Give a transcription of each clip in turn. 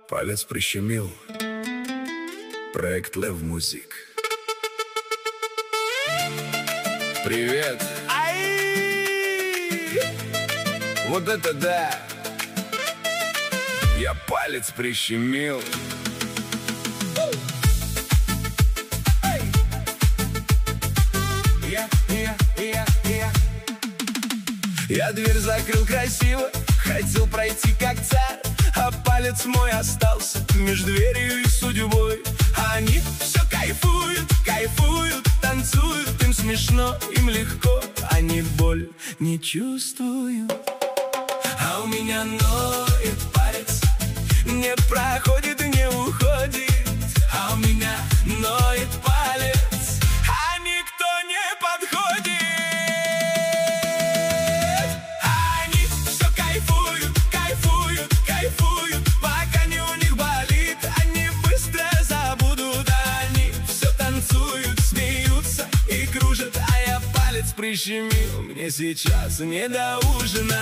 Палец прищемил. Проект Лев Музик. Привет. Ай! Вот это да! Я палец прищемил. Я дверь закрыл красиво, хотел пройти как царь, а палец мой остался между дверью и судьбой. Они все кайфуют, кайфуют, танцуют, им смешно, им легко, они боль не чувствуют. А у меня ноет палец, не проходит и не уходит. А у меня ноет палец, а никто не подходит. Они все кайфуют, кайфуют, кайфуют, пока не у них болит. Они быстро забудут, они все танцуют, смеются и кружат. А я палец прищемил, мне сейчас не до ужина.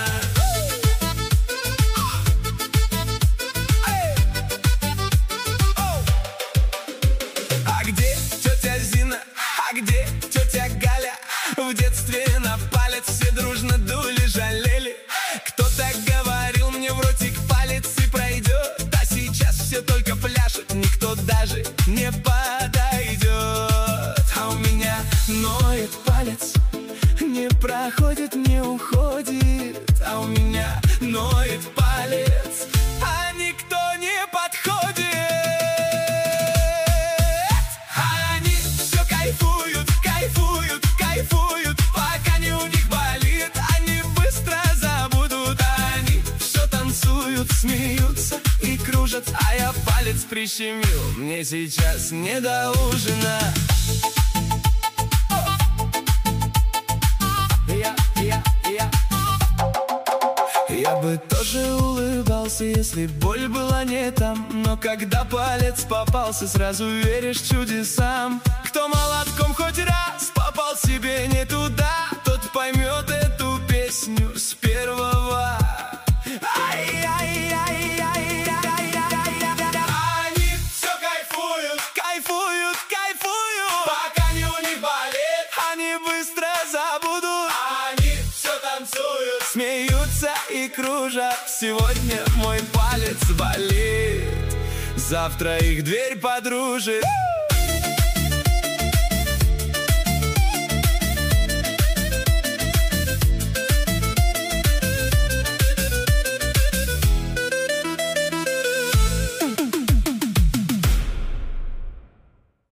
Где тетя Галя? В детстве на палец все дружно дули, жалели. Кто-то говорил мне в ротик палец и пройдет, а сейчас все только пляшут, никто даже не подойдет. А у меня ноет палец, не проходит, не уходит. А у меня ноет палец, а никто не подходит. Кайфуют, пока не у них болит. Они быстро забудут, они все танцуют, смеются и кружат. А я палец прищемил, мне сейчас не до ужина. Я бы тоже улыбался, если боль была не там. Но когда палец попался, сразу веришь чудесам. Кто молотком хоть раз попал себе не туда, тот поймет эту песню с первого. Они все кайфуют, кайфуют, кайфуют, пока не у них болит. Они быстро забудут, они все танцуют, смеются и кружат. Сегодня мой палец болит, завтра их дверь подружит.